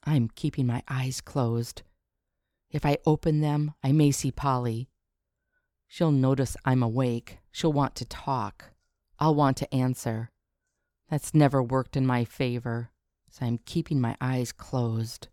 I'm keeping my eyes closed. If I open them, I may see Polly. She'll notice I'm awake. She'll want to talk. I'll want to answer. That's never worked in my favor, so I'm keeping my eyes closed.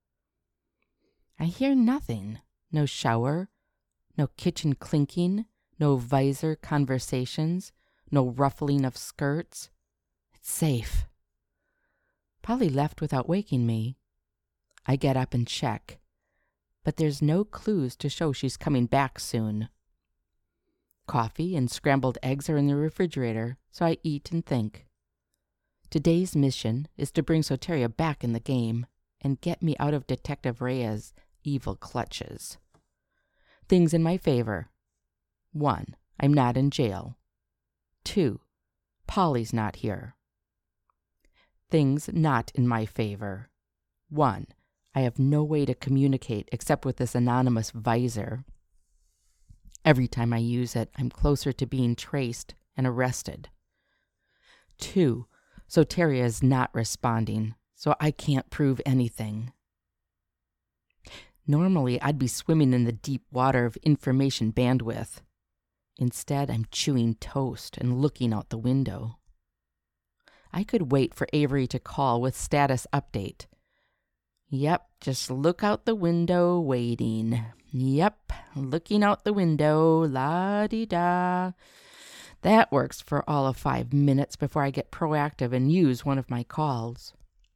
I hear nothing. No shower, no kitchen clinking, no visor conversations, no ruffling of skirts. It's safe. Polly left without waking me. I get up and check, but there's no clues to show she's coming back soon. Coffee and scrambled eggs are in the refrigerator, so I eat and think. Today's mission is to bring Soteria back in the game and get me out of Detective Reyes' evil clutches. Things in my favor. 1. I'm not in jail. 2. Polly's not here. Things not in my favor. 1. I have no way to communicate except with this anonymous visor. Every time I use it, I'm closer to being traced and arrested. 2. Soteria is not responding, so I can't prove anything. Normally, I'd be swimming in the deep water of information bandwidth. Instead, I'm chewing toast and looking out the window. I could wait for Avery to call with status update. Yep, just look out the window, waiting. Yep, looking out the window, la-di-da. That works for all of 5 minutes before I get proactive and use one of my calls.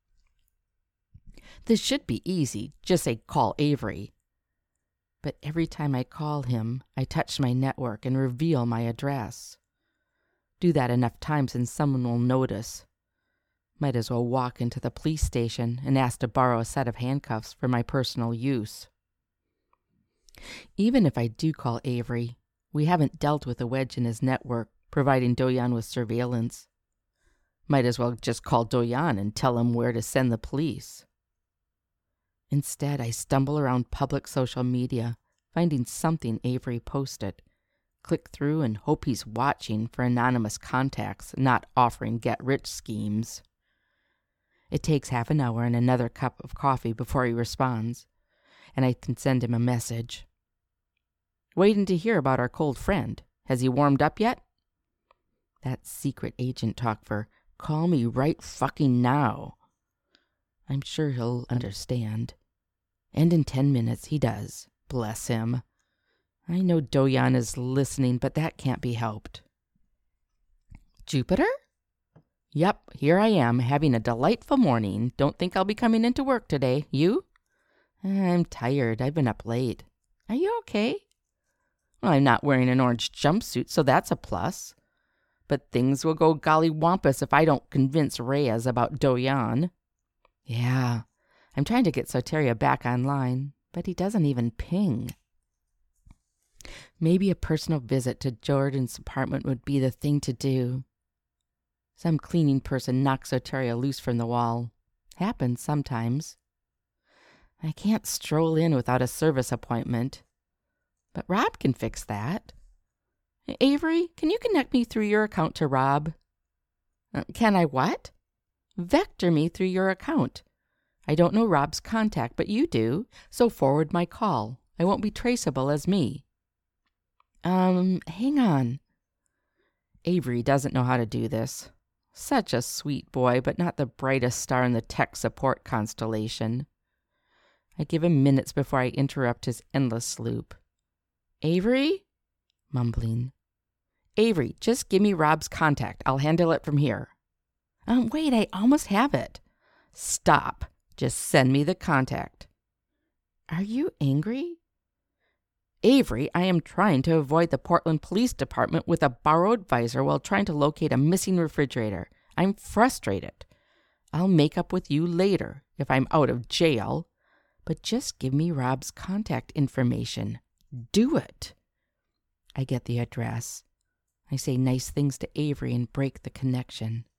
This should be easy, just say call Avery. But every time I call him, I touch my network and reveal my address. Do that enough times and someone will notice. Might as well walk into the police station and ask to borrow a set of handcuffs for my personal use. Even if I do call Avery, we haven't dealt with a wedge in his network providing Doyon with surveillance. Might as well just call Doyon and tell him where to send the police. Instead, I stumble around public social media, finding something Avery posted, click through and hope he's watching for anonymous contacts, not offering get-rich schemes. It takes half an hour and another cup of coffee before he responds, and I can send him a message. Waiting to hear about our cold friend. Has he warmed up yet? That secret agent talk for, call me right fucking now. I'm sure he'll understand. And in 10 minutes he does. Bless him. I know Doyon is listening, but that can't be helped. Jupiter? Yep, here I am, having a delightful morning. Don't think I'll be coming into work today. You? I'm tired. I've been up late. Are you okay? Well, I'm not wearing an orange jumpsuit, so that's a plus. But things will go gollywampus if I don't convince Reyes about Doyon. Yeah, I'm trying to get Soteria back online, but he doesn't even ping. Maybe a personal visit to Jordan's apartment would be the thing to do. Some cleaning person knocks Soteria loose from the wall. Happens sometimes. I can't stroll in without a service appointment. But Rob can fix that. Avery, can you connect me through your account to Rob? Can I what? Vector me through your account. I don't know Rob's contact, but you do, so forward my call. I won't be traceable as me. Hang on. Avery doesn't know how to do this. Such a sweet boy, but not the brightest star in the tech support constellation. I give him minutes before I interrupt his endless loop. Avery? Mumbling. Avery, just give me Rob's contact. I'll handle it from here. Wait, I almost have it. Stop. Just send me the contact. Are you angry? Avery, I am trying to avoid the Portland Police Department with a borrowed visor while trying to locate a missing refrigerator. I'm frustrated. I'll make up with you later if I'm out of jail. But just give me Rob's contact information. Do it. I get the address. I say nice things to Avery and break the connection.